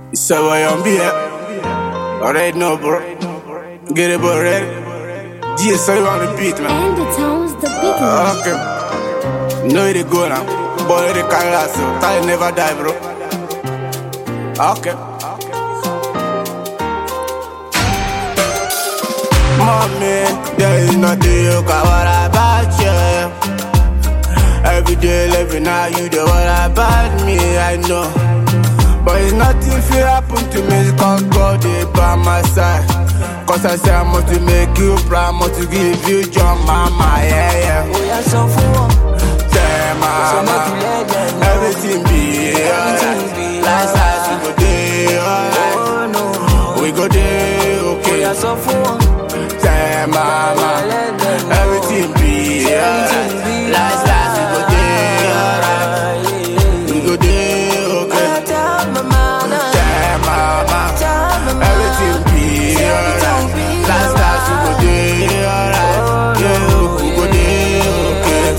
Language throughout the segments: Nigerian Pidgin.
It's a way on be already know, bro. Get it, bro, ready? GSA on the beat, man. And the town's the biggest. Okay. Know it go now. Boy, it can't last, so time never die, bro. Okay. Mommy, there is nothing you can worry about, you. Every day, every night, you don't worry about me, I know. But it's nothing feel happen to me, cause God is by my side. Cause I say I must to make you proud, must to give you joy, mama, yeah. We are so full. Say, mama, everything be alright. Last night we go day, alright. We go day, okay. We are so full. Say, mama, everything be alright. Last night we go day, alright. We go day, okay. Say, mama, everything be alright. Last night we go day, alright. Yeah, we go day, okay.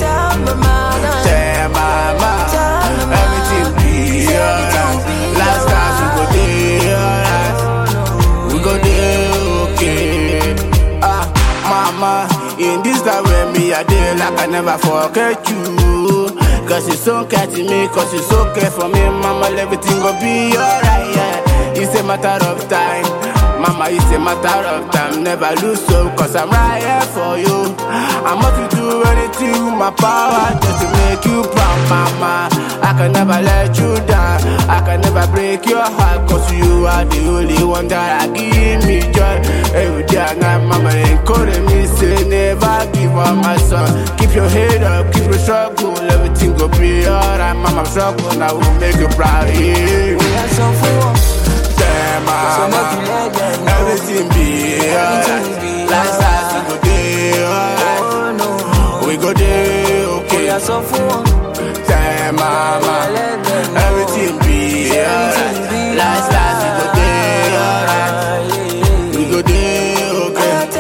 Say, mama, everything be alright. Last night we go day, alright. We go day, okay. Mama, in this time with me, I did like I never forget you. Cause you so care to me, cause you so care for me, mama, everything go be alright, yeah. It's a matter of time, mama, it's a matter of time. Never lose hope, cause I'm right here for you. I'm about to do anything with my power just to make you proud, mama. I can never let you down, I can never break your heart, cause you are the only one that I give me joy. Every day and night, mama, encourage me, say never give up, my son. Keep your head up, keep your struggle, everything go be alright, mama. I'm struggle, now we'll make you proud, yeah. We are so full. Say, mama, everything be alright. Last night we go day, alright. We go day, okay. We are so full. Say, mama, everything be alright. Last night we go day, alright. We go day, okay.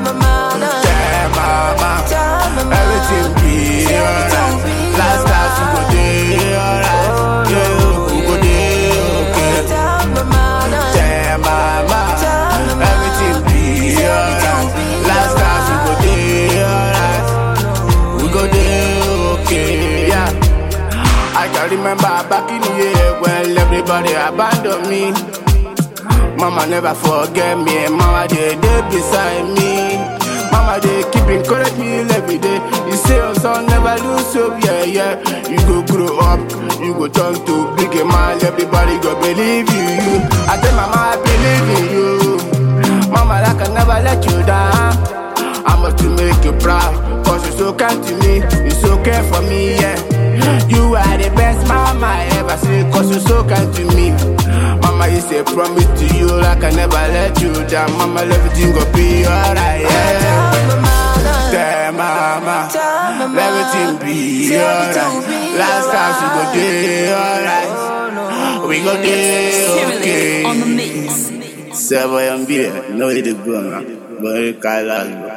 Say, mama, everything be alright. Last night we go day, alright. Yeah, we go day, okay. Say, mama, everything be alright. Last night we go day, alright. We go day, okay, yeah. I can remember back in the year when everybody abandoned me. Mama never forget me, mama they beside me. Mama they keep encourage me every day. You say your son never lose hope, yeah, yeah. You go grow up, you go turn to big man. Everybody go believe you. I tell mama I believe in you. Mama, I can never let you down. I must to make you proud, cause you're so kind to me, you so care for me, yeah. You are the best mama I ever seen, cause you're so kind to me. Mama, it's a promise to you, I can never let you down. Mama, everything go be alright, yeah. Say, mama, everything be alright. Last time we go day, alright. We go day, okay. On the mix. Say, boy, I'm here, know it is good, man. But it can't last, bro.